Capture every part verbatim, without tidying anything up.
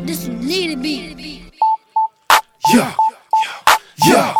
This one need to be. Yeah, yeah,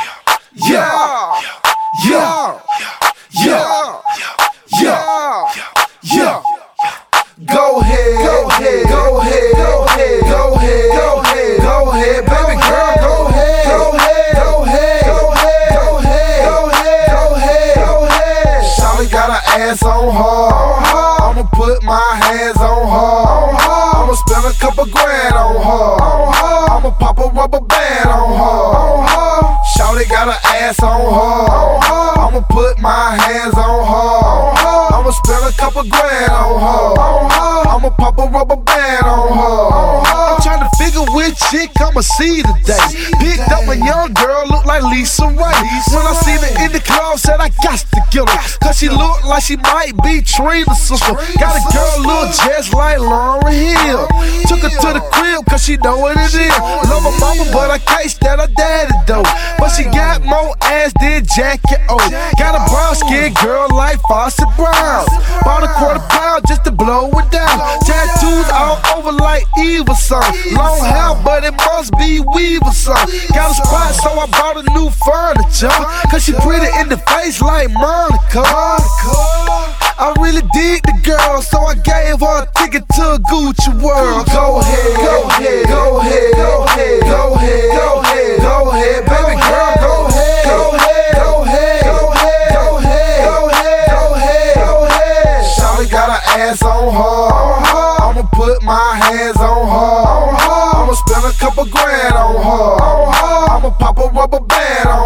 yeah, yeah, yeah, yeah, yeah. Go ahead, go ahead, go ahead, go ahead, go ahead, go ahead, go ahead, baby girl, go ahead, go ahead, go ahead, go ahead, go ahead, go ahead, go ahead, go ahead. Shawty got her ass on her. I'ma put my hands on her. I'ma spend a couple grand on her. I'ma pop a rubber band on her. Shawty got her ass on her. I'ma put my hands on her. I'ma spend a couple grand on her. I'ma pop a rubber band on her. I'm tryna figure which chick I'ma see today. Picked up a young girl, look like Lisa Ray. When I seen her in the club, said I got to get her, cause she look like she might be Trina's sister. Got a girl look just like Lauryn Hill. Took her to the crib cause she know what it is. Love her mama but I can't stand her daddy though. But she got more ass than Jackie O. Got a brown skin girl like Foster Brown. Bought a quarter pound just to blow it down. Tattoos all over like Eva song. Long hair but it must be Weaver song. Got a spot so I bought a new furniture, cause she pretty in the face like Monica. I really dig the girl, so I gave her a ticket to a Gucci World. Go ahead, go ahead, go ahead, go ahead, go ahead, go ahead, go ahead, baby girl, go ahead, go ahead, go ahead, go ahead, go ahead, go ahead, go ahead, go ahead. Shawty got her ass on her. I'ma put my hands on her. I'ma spend a couple grand on her. I'ma pop a rubber band on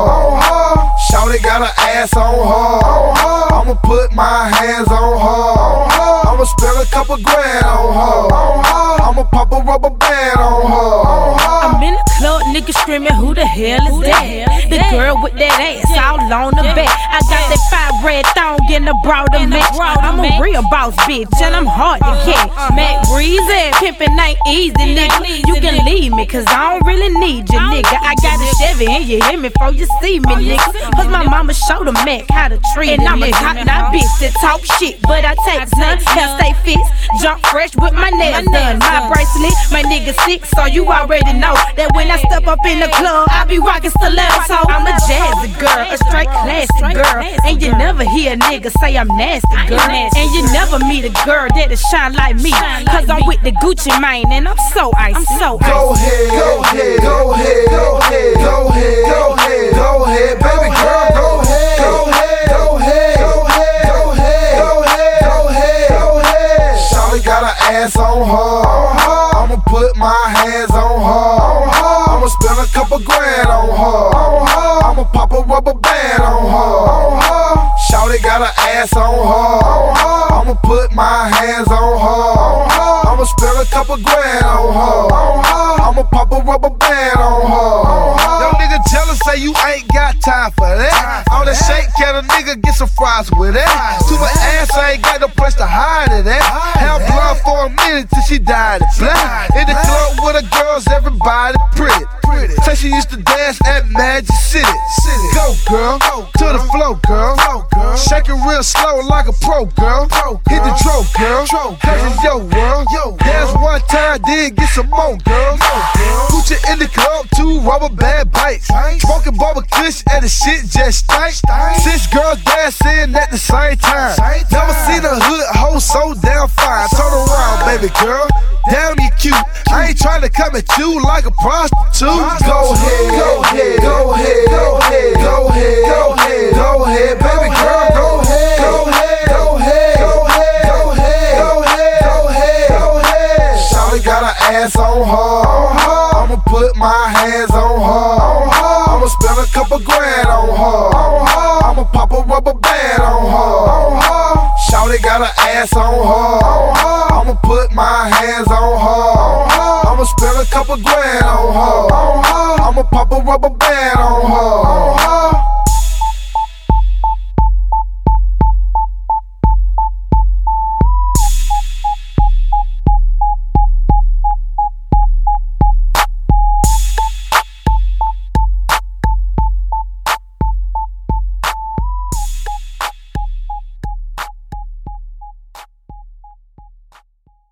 her. Shawty got her ass on her. I'ma put my hands on her. I'ma spend a couple grand on her. I'ma pop a rubber band on her. I'm in the club, niggas screaming, who the hell is that? The girl with that ass all on the back. I got that fire red thong in the broader match. I'm a real boss bitch and I'm hard to catch. Mac Breezy, pimpin' ain't easy, nigga. You can leave me cause I don't really need you, nigga. I got a Chevy and you hear me before you see me, nigga. Cause my mama showed a Mac how to treat it. And I'm a top nine bitch that talk shit, but I take none. Hair stay fixed, jump fresh with my nails done. My bracelet, my nigga sick, so you already know that when I step up in the club, I be rockin' stilettos. So I'm a jazzy girl, a straight classy girl, and you never hear a nigga say I'm nasty, girl. And you never meet a girl that'll shine like me, cause I'm with the Gucci mane and I'm so icy. I'm so icy. Go ahead, go ahead, go ahead, go ahead, go ahead, go ahead, go ahead, baby girl, go ahead, go ahead, go ahead, go ahead, go ahead, go ahead, go ahead, go ahead. Shawty got her ass on her. I'ma put my hands on her. I'ma spend a couple grand on her. I'ma pop a rubber band on her. Shawty got her ass on her. I'ma put my hands on her. I'ma spend a couple grand on her. I'ma pop a rubber band on her. Yo nigga jealous, say you ain't got time for that. All that shake, can a nigga get some fries with that? To my ass, I ain't got no place to hide it at. Held blood for a minute till she died of black. In the club with the girls, everybody pretty. Say she used to dance at Magic City. Go girl, to the flow girl. Shake it real slow like a pro girl. Hit the dro girl, cause it's your world. Dance one time, then get some more girl. Put you in the club, two rubber band bites. Smoking bubble kush and the shit just stank. Six girls dancing at the same time. Never seen a hood hoe so damn fine. Turn around, baby girl, damn you cute. I ain't trying to come at you like a prostitute. Go ahead, go ahead, go ahead, go ahead, go ahead, go ahead, go ahead, baby girl, go ahead, go ahead, go ahead, go ahead, go ahead, go ahead, go ahead, go ahead. Shawty got her ass on her. I'ma put my hands on her. I'ma spend a couple grand on her. I'ma pop a rubber band on her. Shawty got her ass on her. I'ma put my hands on her. I'ma spend a couple grand on her. I'ma pop a rubber band on her.